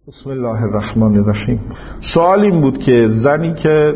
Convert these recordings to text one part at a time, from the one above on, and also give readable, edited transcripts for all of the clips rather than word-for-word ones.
بسم الله الرحمن الرحیم. سوال این بود که زنی که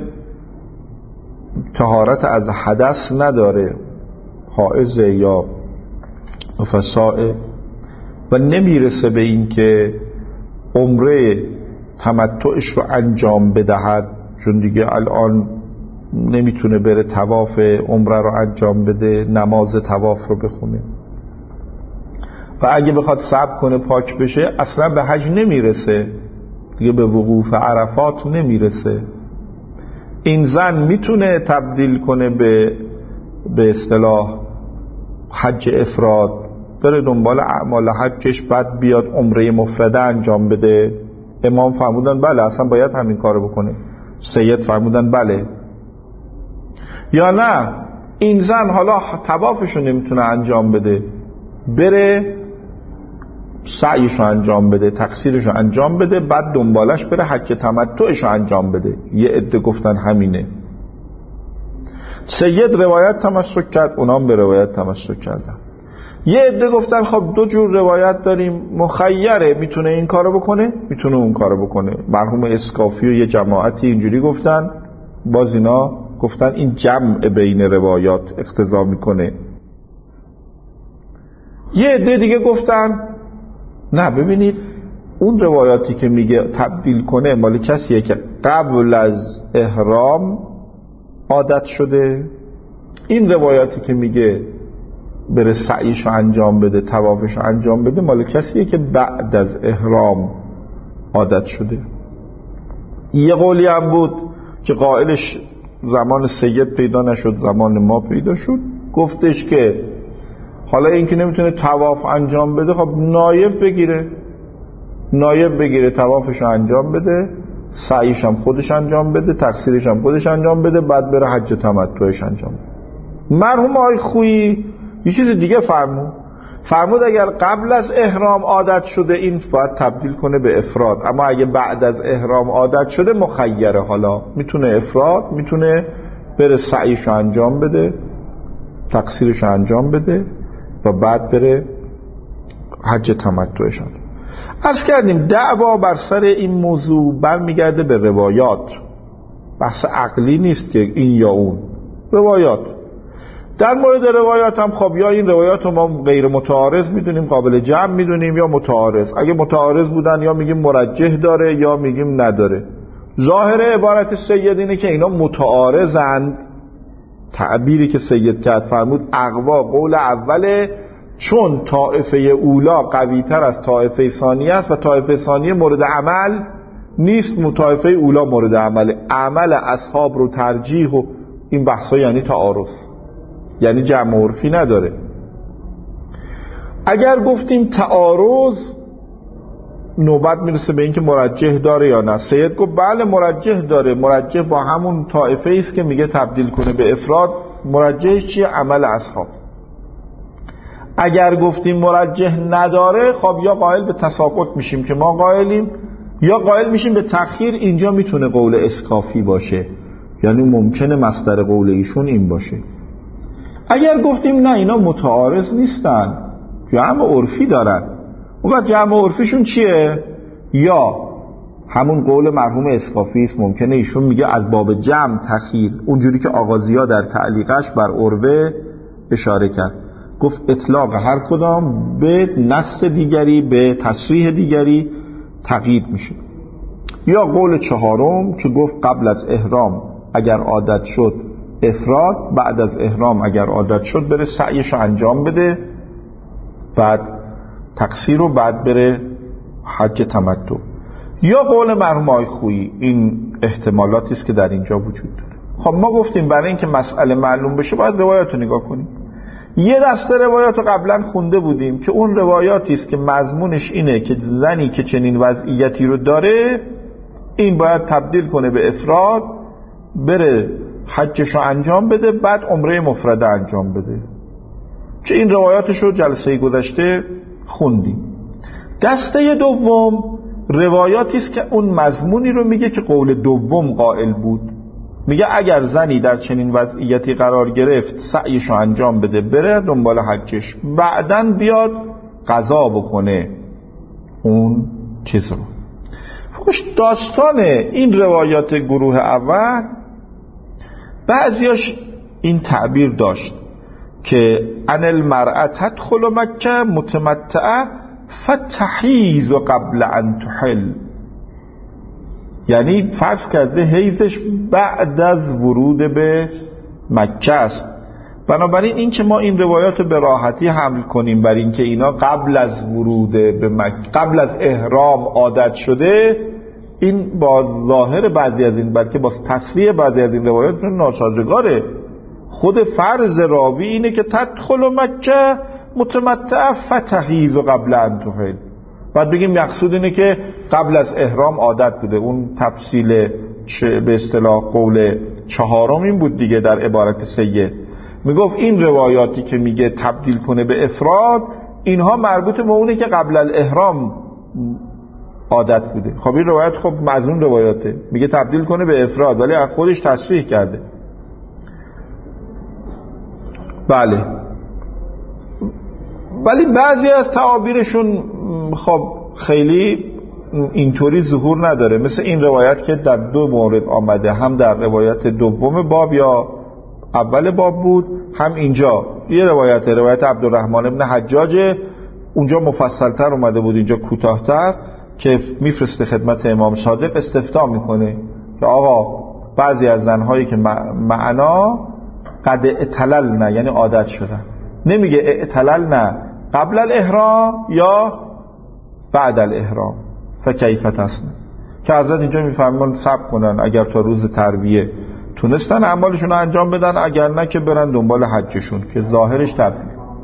طهارت از حدث نداره، حائضه یا نفساء و نمیرسه به این که عمره تمتعش رو انجام بدهد، چون دیگه الان نمیتونه بره طواف عمره رو انجام بده، نماز طواف رو بخونه و اگه بخواد صبر کنه پاک بشه اصلا به حج نمیرسه، دیگه به وقوف عرفات نمیرسه. این زن میتونه تبدیل کنه به اصطلاح حج افراد، بره دنبال اعمال حجش، بعد بیاد عمره مفرده انجام بده. امام فرمودن بله اصلا باید همین کارو بکنه، سید فرمودن بله. یا نه این زن حالا طوافشو نمیتونه انجام بده، بره سعیشو انجام بده، تقصیرشو انجام بده، بعد دنبالش بره حج تمتعشو انجام بده. یه عده گفتن همینه. سید روایت تمسک کرد، اونام به روایت تمسک کردن. یه عده گفتن خب دو جور روایت داریم، مخیره، میتونه این کارو بکنه میتونه اون کارو بکنه. مرحوم اسکافی و یه جماعتی اینجوری گفتن، باز اینا گفتن این جمع بین روایات اقتضا میکنه. یه عده دیگه گفتن نه، ببینید اون روایاتی که میگه تبدیل کنه مال کسیه که قبل از احرام عادت شده، این روایاتی که میگه بره سعیشو انجام بده، طوافشو انجام بده، مال کسیه که بعد از احرام عادت شده. یه قولی هم بود که قائلش زمان سید پیدا نشد، زمان ما پیدا شد، گفتش که حالا این که نمیتونه طواف انجام بده، خب نایب بگیره طوافش انجام بده، سعیش هم خودش انجام بده، تقصیرش هم خودش انجام بده، بعد بره حج تمتعش انجام بده. مرحوم آقای خویی یه چیز دیگه فرمود اگر قبل از احرام عادت شده این باید تبدیل کنه به افراد، اما اگه بعد از احرام عادت شده مخیره، حالا میتونه افراد، میتونه بره سعیش انجام بده، تقصیرش انجام بده و بعد بره حج تمتعش. عرض کردیم دعوا بر سر این موضوع برمیگرده به روایات، بحث عقلی نیست که این یا اون، روایات. در مورد روایات هم خب یا این روایات رو ما غیر متعارض میدونیم، قابل جمع میدونیم، یا متعارض. اگه متعارض بودن یا میگیم مرجح داره یا میگیم نداره. ظاهر عبارت سید اینه که اینا متعارضند. تعبیری که سید کرد فرمود اقوا قول اوله، چون طائفه اولا قوی تر از طائفه ثانیه است و طائفه ثانیه مورد عمل نیست، طائفه اولا مورد عمل اصحاب رو ترجیح و این بحثا یعنی تعارض، یعنی جمع عرفی نداره. اگر گفتیم تعارض نوبت میرسه به این که مرجح داره یا نه. سید گفت بله مرجح داره، مرجح با همون طائفه است که میگه تبدیل کنه به افراد. مرجحش چیه؟ عمل اصحاب. اگر گفتیم مرجح نداره، خب یا قائل به تساقط میشیم که ما قائلیم، یا قائل میشیم به تأخیر. اینجا میتونه قول اسکافی باشه، یعنی ممکنه مصدر قول ایشون این باشه. اگر گفتیم نه اینا متعارض نیستن، جمع عرفی دارن، اون جمع عرفیشون چیه؟ یا همون قول مرحوم اسکافی است، ممکنه ایشون میگه از باب جمع تأخیر، اونجوری که آغازی‌ها در تعلیقش بر عروه اشاره کرد، گفت اطلاق هر کدام به نص دیگری، به تصریح دیگری تقیید میشه. یا قول چهارم که گفت قبل از احرام اگر عادت شد افراد، بعد از احرام اگر عادت شد بره سعیشو انجام بده، بعد تقصیر رو، بعد بره حج تمتع. یا قول مرحوم آقای خویی. این احتمالاتی است که در اینجا وجود داره. خب ما گفتیم برای اینکه مسئله معلوم بشه باید روایات رو نگاه کنیم. یه دسته روایات رو قبلا خونده بودیم که اون روایاتی است که مضمونش اینه که زنی که چنین وضعیتی رو داره این باید تبدیل کنه به افراد، بره حجش رو انجام بده، بعد عمره مفرده انجام بده، که این روایاتش رو جلسه گذشته خوندیم. دسته دوم روایاتی است که اون مضمونی رو میگه که قول دوم قائل بود، میگه اگر زنی در چنین وضعیتی قرار گرفت سعیشو انجام بده، بره دنبال حجش، بعدن بیاد قضا بکنه اون چیز رو. خوش داستان این روایات گروه اول بعضیاش این تعبیر داشت که ان المرأة تدخل مکه متمتعه فتحیز قبل ان تحل، یعنی فرض کرده حیزش بعد از ورود به مکه است. بنابراین این که ما این روایات به راحتی حمل کنیم بر این که اینا قبل از ورود به مکه، قبل از احرام عادت شده، این با ظاهر بعضی از این، بلکه با تصریح بعضی از این روایات ناسازگاره. خود فرض راوی اینه که تدخل مکه متمتع فتحیز و قبل ان تحل، بعد بگیم مقصود اینه که قبل از احرام عادت بوده. اون تفصیل به اصطلاح قول چهارم این بود دیگه در عبارت سید. میگفت این روایاتی که میگه تبدیل کنه به افراد، اینها مربوط به اونه که قبل الاحرام عادت بوده. خب این روایت خب مضمون روایاته، میگه تبدیل کنه به افراد، ولی از خودش تصریح کرده. بله، ولی بعضی از تعابیرشون خب خیلی اینطوری ظهور نداره، مثل این روایت که در دو مورد آمده، هم در روایت دوم باب یا اول باب بود، هم اینجا یه روایت عبدالرحمن ابن حجاج، اونجا مفصلتر اومده بود، اینجا کوتاه‌تر، که میفرسته خدمت امام صادق استفتاء میکنه که آقا بعضی از زنهایی که معنا قد اعتللن، یعنی عادت شدن، نمیگه اعتللن قبل الاحرام یا بعد الاحرام فکیف تصنع، که حضرت اینجا میفرمان صبر کنن، اگر تا روز ترویه تونستن اعمالشون رو انجام بدن، اگر نه که برن دنبال حجشون، که ظاهرش تبدیل.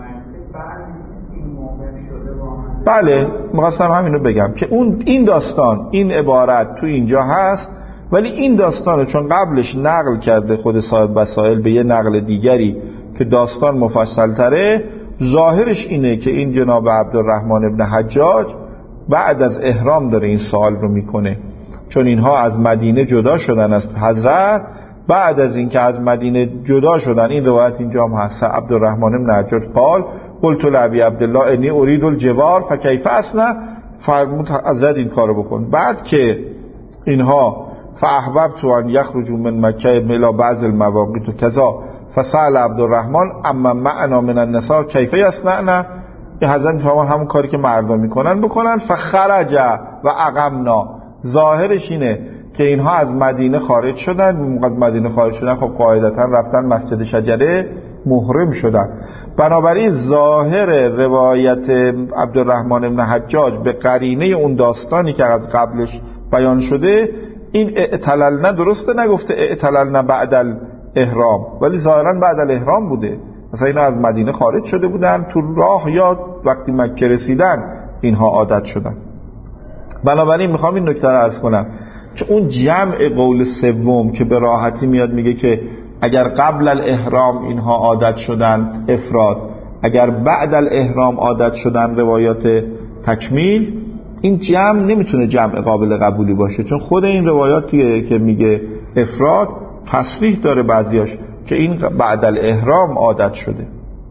بله، می‌خواستم همینو بگم که این داستان، این عبارت تو اینجا هست، ولی این داستانو چون قبلش نقل کرده خود صاحب وسائل به یه نقل دیگری که داستان مفصل تره، ظاهرش اینه که این جناب عبدالرحمن ابن حجاج بعد از احرام داره این سوال رو میکنه، چون اینها از مدینه جدا شدن از حضرت. بعد از این که از مدینه جدا شدن، این روایت اینجا هم هست، عبدالرحمن ابن حجاج قال قلت لابی عبدالله انی اريد الجوار فکیف اصنع، فرمود حضرت این کارو بکن. بعد که اینها فاحببت ان یخرجوا من مکه الی بعض المواقیت کذا فسأل عبدالرحمن اما معنا من النساء کیف یصنعن، حضرت فرمان همون کاری که مردم میکنن بکنن. فخرج و اقمنا، ظاهرش اینه که اینها از مدینه خارج شدن، موقع مدینه خارج شدن خب قاعدتا رفتن مسجد شجره محرم شدن. بنابراین ظاهر روایت عبدالرحمن ابن حجاج به قرینه اون داستانی که از قبلش بیان شده، این اعتللنا درسته، نگفته اعتللنا بعد الاحرام، ولی ظاهرا بعد الاحرام بوده، مثلا اینا از مدینه خارج شده بودن، تو راه یا وقتی مکه رسیدن اینها عادت شدن. بنابراین میخوام این نکته رو عرض کنم که اون جمع قول سوم که به راحتی میاد میگه که اگر قبل الاحرام اینها عادت شدن افراد، اگر بعد الاحرام عادت شدن روایات تکمیل، این جمع نمیتونه جمع قابل قبولی باشه، چون خود این روایاتی که میگه افراد تصریح داره بعضیاش که این بعد الاحرام عادت شده.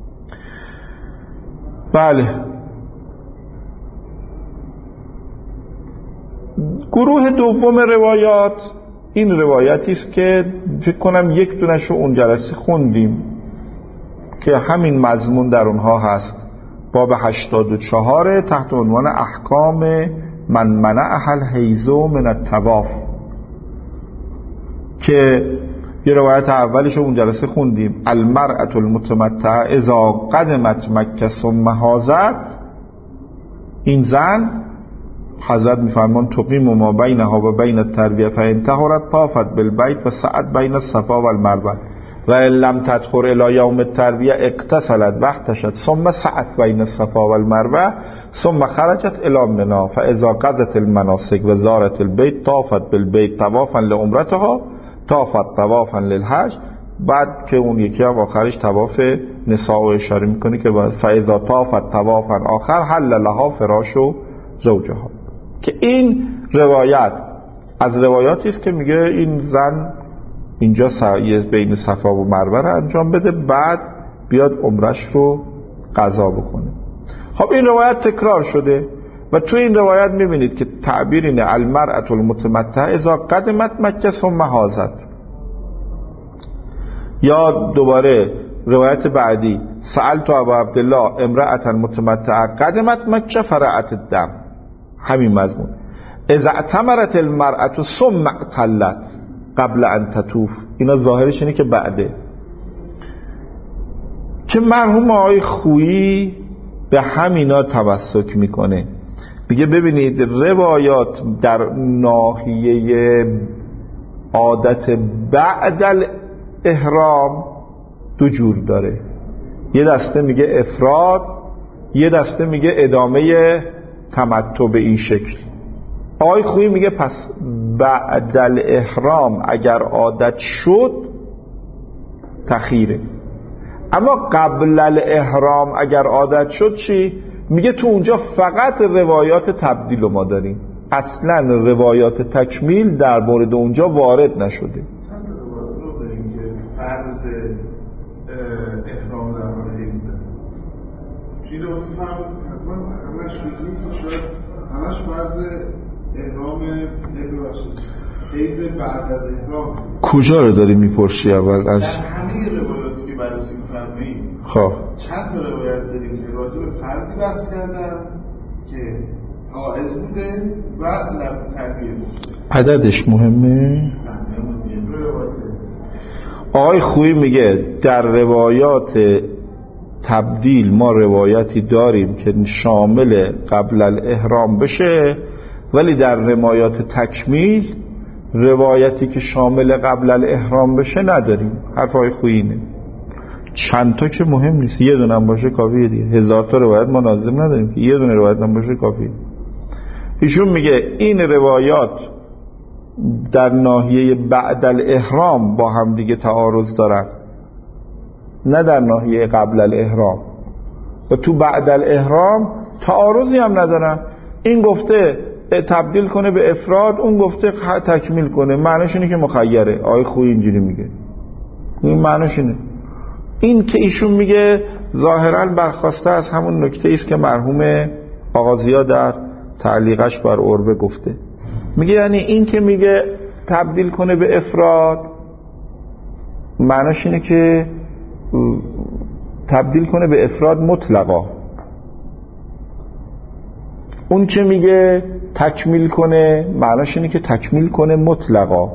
بله، گروه دوم روایات این روایتی است که فکر کنم یک دونش رو اون جلسه خوندیم که همین مضمون در اونها هست، باب 84 تحت عنوان احکام من منع الحیض من الطواف، که یه روایت اولش رو اون جلسه خوندیم، المرأة المتمتعة اذا قدمت مکه ثم حاضت، این زن حضرت میفرمان تقیم ما بینها و بین الترویه فان طهرت طافت بالبیت و سعت بین الصفا و المروه و ان لم تطهر الی یوم الترویه اغتسلت و احتشت ثم سعت بین الصفا و المروه ثم خرجت الی منی فاذا قضت المناسک و زارت البیت طافت بالبیت طوافا لعمرتها طافت طوافا للحج. بعد که اون یکی هم آخرش طواف نساء و اشاره میکنه که فاذا طافت طوافا آخر حل لها فراش و زوجها، که این روایت از روایاتی است که میگه این زن اینجا سعی بین صفا و مروه رو انجام بده، بعد بیاد عمرش رو قضا بکنه. خب این روایت تکرار شده و تو این روایت میبینید که تعبیر اینه المرأة المتمتعه اذا قدمت مکه ثم حاضت. یا دوباره روایت بعدی سألت ابا عبدالله امرأة متمتعه قدمت مکه فرأت الدم، همین مضمون. اذا اعتمرت المرأة ثم اعتلت قبل ان تطوف، اینا ظاهرش اینه که بعده. که مرحوم آقای خویی به همینا تمسک میکنه، میگه ببینید روایات در ناحیه عادت بعد الاحرام دو جور داره، یه دسته میگه افراد، یه دسته میگه ادامه تمتع به این شکل. آقای خویی میگه پس بعد الاحرام اگر عادت شد تخیره، اما قبل الاحرام اگر عادت شد چی؟ میگه تو اونجا فقط روایات تبدیل رو ما داریم، اصلا روایات تکمیل در مورد اونجا وارد نشده. چند روایات رو داریم که فرض احرام در مورد حیض داریم. چی رو واسه تقریبا همش شد، همش فرض احرام حیض بعد از احرام. کجا رو داری میپرسی اول؟ از در همه روایاتی که بررسی می‌فرمایید خب چند تا روایت داریم که راجع به فرضی بحث کردن که حائض بوده و لب تربیه بوده. عددش مهمه؟ آقای خویی میگه در روایات تبدیل ما روایتی داریم که شامل قبل الاحرام بشه، ولی در روایات تکمیل روایتی که شامل قبل الاحرام بشه نداریم. حرف آقای خویی اینه. چند تا که مهم نیست، یه دونه هم باشه کافیه دیگه. 1000 تا روایت ما لازم نداریم که یه دونه روایت هم باشه کافیه. ایشون میگه این روایات در ناحیه بعد الاحرام با هم دیگه تعارض دارن، نه در ناحیه قبل الاحرام. و تو بعد الاحرام تعارضی هم ندارن. این گفته تبدیل کنه به افراد، اون گفته تکمیل کنه. معنیش اینه که مخیره. آقای خویی اینجوری میگه، این معنیش اینه. این که ایشون میگه ظاهرا برخواسته از همون نکته است که مرحوم آغازیا در تعلیقش بر عربه گفته. میگه یعنی این که میگه تبدیل کنه به افراد معنیش اینه که تبدیل کنه به افراد مطلقا. اون که میگه تکمیل کنه معنیش اینه که تکمیل کنه مطلقا.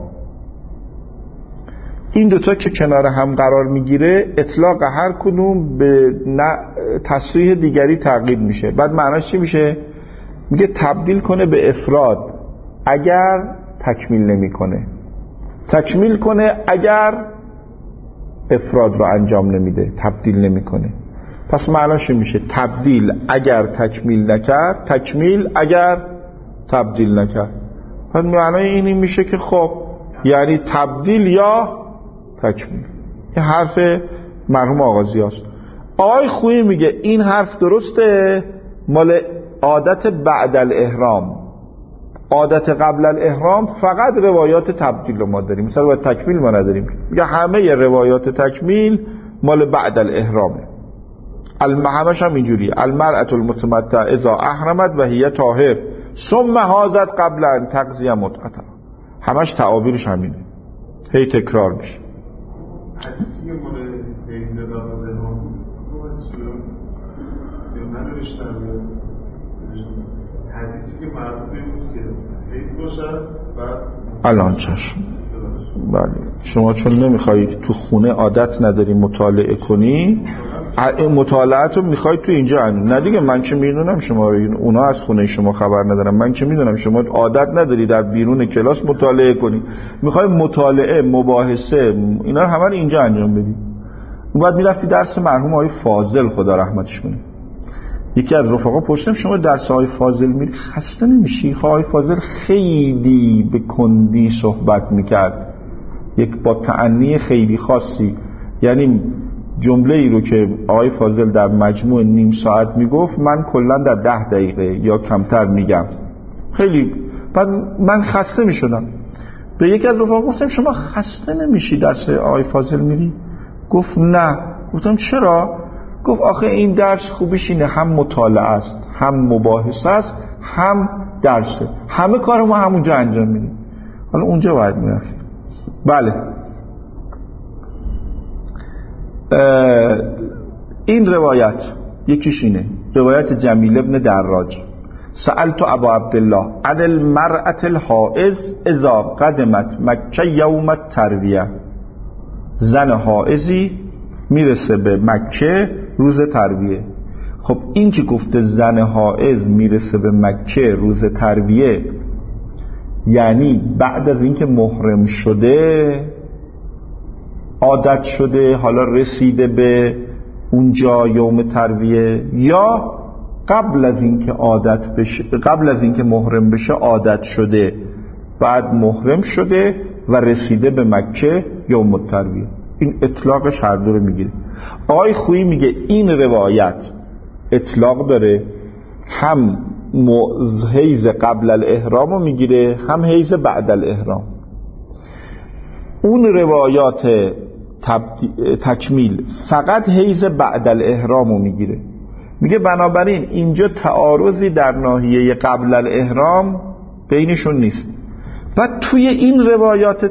این دوتا که کنار هم قرار میگیره اطلاق هر کدوم به تصریح دیگری تعقیب میشه. بعد معنیش چی میشه؟ میگه تبدیل کنه به افراد اگر تکمیل نمیکنه، تکمیل کنه اگر افراد رو انجام نمیده، تبدیل نمیکنه. پس معناش میشه تبدیل اگر تکمیل نکرد، تکمیل اگر تبدیل نکرد. پس معنای اینی میشه که خب یعنی تبدیل یا تکمیل. این حرف مرحوم آغازی هست. آقای خویی میگه این حرف درسته مال عادت بعد الاحرام. عادت قبل الاحرام فقط روایات تبدیل رو ما داریم، مثلا روایت تکمیل ما نداریم. میگه همه روایات تکمیل مال بعد الاحرامه. همش هم اینجوریه. المرأة المتمتعه اذا احرمت و هی طاهر ثم حاضت قبل ان تقضی متعتها. همش تعابیرش همینه، هی تکرار میشه. حدیثی که مال حیض قبل از احرام بود من نوشتم حدیثی که مربوط بود که حیض باشد بعد الان چشم. بله شما چون نمیخواید تو خونه عادت نداری مطالعه کنی، مطالعات رو میخواید تو اینجا انجام. نه دیگه من چه میدونم شما اونا از خونه شما خبر ندارم. من چه میدونم شما عادت نداری در بیرون کلاس مطالعه کنی، میخوای مطالعه مباحثه اینا رو همه رو اینجا انجام بدی. اون بعد میرفتی درس مرحوم آقای فاضل خدا رحمتش کنه. یکی از رفقا پرسیدم شما درس آقای فاضل میری خسته نمیشی؟ آقای فاضل خیلی به کندی صحبت میکرد، یک با تعنی خیلی خاصی. یعنی جمله ای رو که آقای فاضل در مجموع نیم ساعت میگفت من کلا در 10 دقیقه یا کمتر میگم. خیلی بعد من خسته میشدم. به یکی از رفقا گفتم شما خسته نمیشی درس آقای فاضل میری؟ گفت نه. گفتم چرا؟ گفت آخه این درس خوبیش اینه هم مطالعه است، هم مباحثه است، هم درسه، همه کار ما همونجا انجام میدیم. حالا اونجا باید میرفتیم. بله این روایت یکیش اینه، روایت جمیل ابن دراج: سألت ابا عبدالله عن المرأة الحائض اذا قدمت مکه یوم الترویه. زن حائضی میرسه به مکه روز ترویه. خب این که گفته زن حائض میرسه به مکه روز ترویه، یعنی بعد از اینکه محرم شده، عادت شده، حالا رسیده به اونجا یوم ترویه، یا قبل از اینکه عادت بشه، قبل از اینکه محرم بشه عادت شده، بعد محرم شده و رسیده به مکه یوم الترویه. این اطلاقش هر دو رو میگیره. آقای خویی میگه این روایت اطلاق داره، هم حیز قبل الاحرام رو میگیره، هم حیز بعد الاحرام. اون روایات تکمیل فقط حیز بعد الاحرام رو میگیره. میگه بنابراین اینجا تعارضی در ناحیه قبل الاحرام بینشون نیست. بعد توی این روایات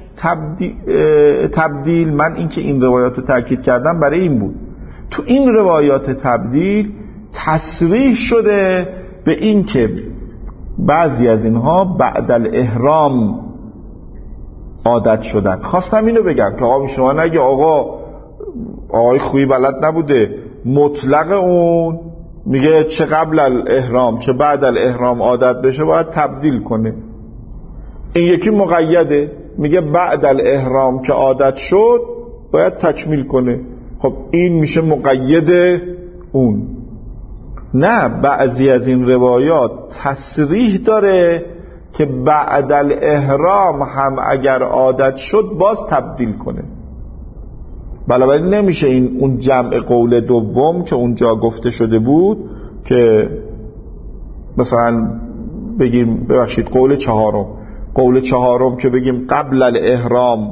تبدیل، من اینکه این روایات رو تاکید کردم برای این بود، تو این روایات تبدیل تصریح شده به این که بعضی از اینها بعد الاحرام عادت شدن. خواستم اینو بگم که آقا شما نگه آقای خویی بلد نبوده، مطلق اون میگه چه قبل الاحرام چه بعد الاحرام عادت بشه باید تبدیل کنه. این یکی مقیده، میگه بعد الاحرام که عادت شد باید تکمیل کنه. خب این میشه مقید اون. نه، بعضی از این روایات تصریح داره که بعد الاحرام هم اگر عادت شد باز تبدیل کنه. بنابراین نمیشه این اون جمع قول دوم که اونجا گفته شده بود که مثلا بگیم ببخشید قول چهارم که بگیم قبل الاحرام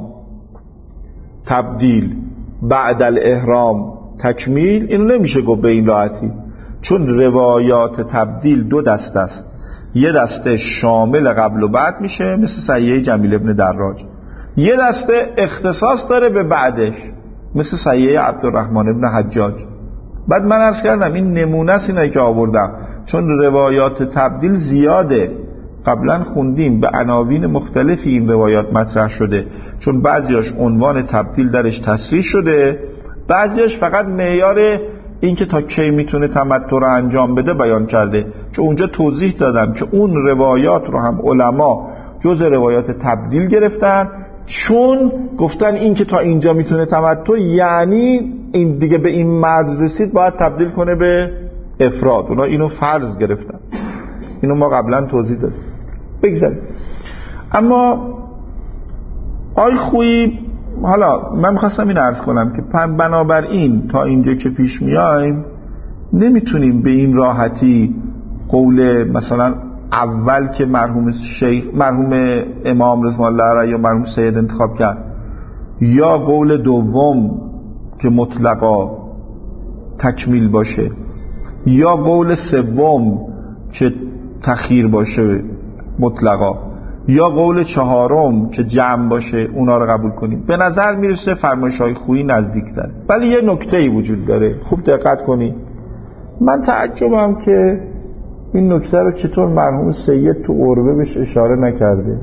تبدیل بعد الاحرام تکمیل، اینو نمیشه گفت به این راحتی، چون روایات تبدیل دو دسته است. یه دسته شامل قبل و بعد میشه مثل صحیح جمیل ابن دراج، یه دسته اختصاص داره به بعدش مثل صحیح عبدالرحمن ابن حجاج. بعد من عرض کردم این نمونه است اینایی که آوردم، چون روایات تبدیل زیاده، قبلا خوندیم به عناوین مختلفی این روایات مطرح شده، چون بعضیاش عنوان تبدیل درش تصریح شده، بعضیاش فقط معیار این که تا کی میتونه تمتع رو انجام بده بیان کرده. چون اونجا توضیح دادم که اون روایات رو هم علما جز روایات تبدیل گرفتن، چون گفتن این که تا اینجا میتونه تمتع، یعنی این دیگه به این مرز رسید باید تبدیل کنه به افراد. اونا اینو فرض گرفتن، اینو ما قبلا توضیح دادیم. بگذاریم. اما آی خویی، حالا من میخواستم این عرض کنم که بنابراین تا اینجا که پیش میایم نمیتونیم به این راحتی قول مثلا اول که مرحوم امام رضوان الله علیه یا مرحوم سید انتخاب کرد، یا قول دوم که مطلقا تکمیل باشه، یا قول سوم که تخییر باشه مطلقا، یا قول چهارم که جمع باشه، اونا رو قبول کنیم. به نظر میرسه فرمایش‌های خویی نزدیک‌تر. ولی یه نکته‌ای وجود داره، خوب دقت کنی. من تعجبم که این نکته رو چطور مرحوم سید تو عربه بهش اشاره نکرده.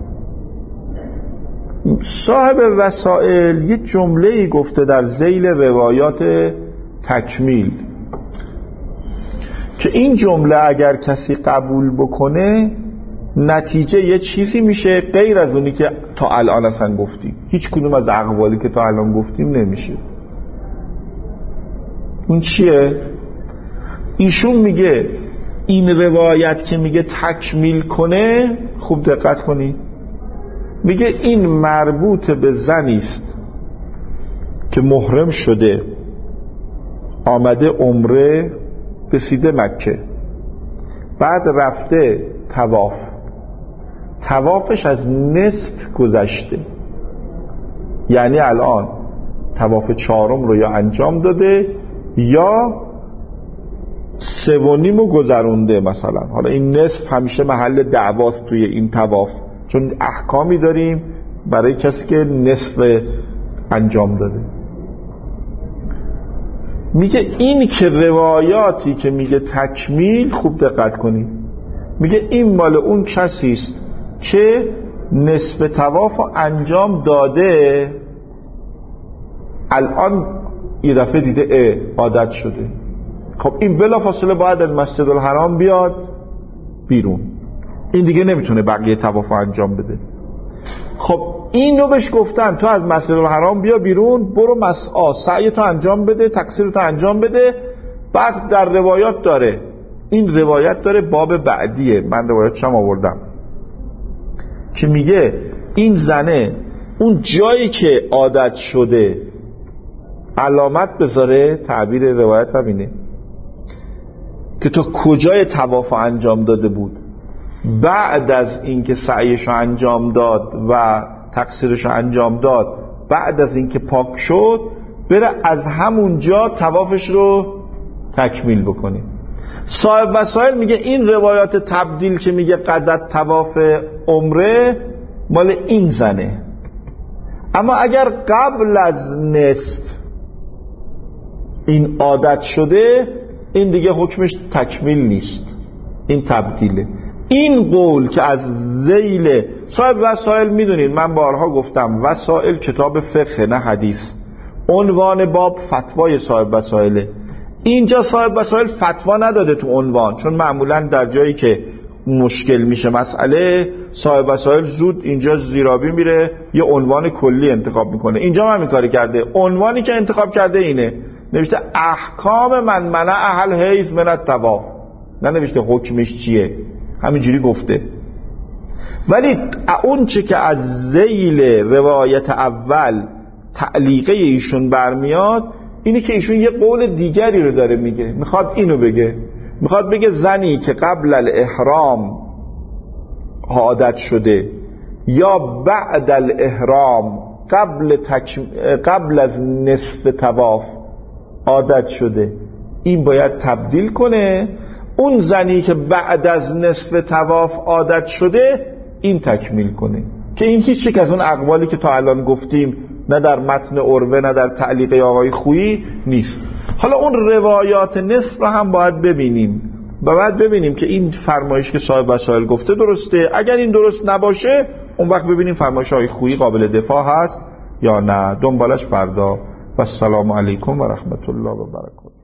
صاحب وسائل یه جمله‌ای گفته در ذیل روایات تکمیل که این جمله اگر کسی قبول بکنه نتیجه یه چیزی میشه غیر از اونی که تا الان اصلا گفتیم. هیچ کدوم از اقوالی که تا الان گفتیم نمیشه. اون چیه؟ ایشون میگه این روایت که میگه تکمیل کنه، خوب دقت کنی، میگه این مربوط به زنی است که محرم شده، آمده عمره، رسیده مکه، بعد رفته توافش از نصف گذشته، یعنی الان تواف چهارم رو یا انجام داده یا 3.5 رو گذرونده مثلا. حالا این نصف همیشه محل دعواست توی این طواف، چون احکامی داریم برای کسی که نصف انجام داده. میگه این که روایاتی که میگه تکمیل، خوب دقت کنید، میگه این مال اون کسیست که نصف طواف انجام داده، الان یه دفعه دیده عادت شده. خب این بلافاصله باید از مسجد الحرام بیاد بیرون، این دیگه نمیتونه بقیه طواف انجام بده. خب اینو بهش گفتن تو از مسجد الحرام بیا بیرون، برو مسعی سعی تو انجام بده، تقصیر تو انجام بده. بعد در روایات داره، این روایت داره باب بعدیه، من روایتشم آوردم، که میگه این زنه اون جایی که عادت شده علامت بذاره، تعبیر روایت هم اینه که تو کجای طواف انجام داده بود، بعد از اینکه سعیشو انجام داد و تقصیرشو انجام داد، بعد از اینکه پاک شد بره از همون جا طوافش رو تکمیل بکنه. صاحب وسائل میگه این روایات تبدیل که میگه قضت طواف عمره مال این زنه، اما اگر قبل از نصف این عادت شده، این دیگه حکمش تکمیل نیست، این تبدیله. این قول که از ذیل صاحب وسائل، میدونید من بارها گفتم وسائل کتاب فقه نه حدیث، عنوان باب فتوای صاحب وسائله. اینجا صاحب وسائل فتوا نداده تو عنوان، چون معمولا در جایی که مشکل میشه مسئله، صاحب وسائل زود اینجا زیرابی میره یه عنوان کلی انتخاب میکنه. اینجا هم این کاری کرده، عنوانی که انتخاب کرده اینه، نوشته احکام من منع اهل حیض من الطواف، نه نوشته حکمش چیه، همینجوری گفته. ولی اون چه که از ذیل روایت اول تعلیقه ایشون برمیاد اینه که ایشون یه قول دیگری رو داره میگه، میخواد اینو بگه، میخواد بگه زنی که قبل الاحرام عادت شده یا بعد الاحرام قبل از نصف طواف عادت شده، این باید تبدیل کنه. اون زنی که بعد از نصف طواف عادت شده این تکمیل کنه، که این هیچ یک از اون اقوالی که تا الان گفتیم نه در متن عروه نه در تعلیق آقای خویی نیست. حالا اون روایات نصف رو هم باید ببینیم و باید ببینیم که این فرمایش که صاحب وسائل گفته درسته. اگر این درست نباشه اون وقت ببینیم فرمایش آقای خویی قابل دفاع هست یا نه. دنبالش فردا. و السلام علیکم و رحمت الله و برکاته.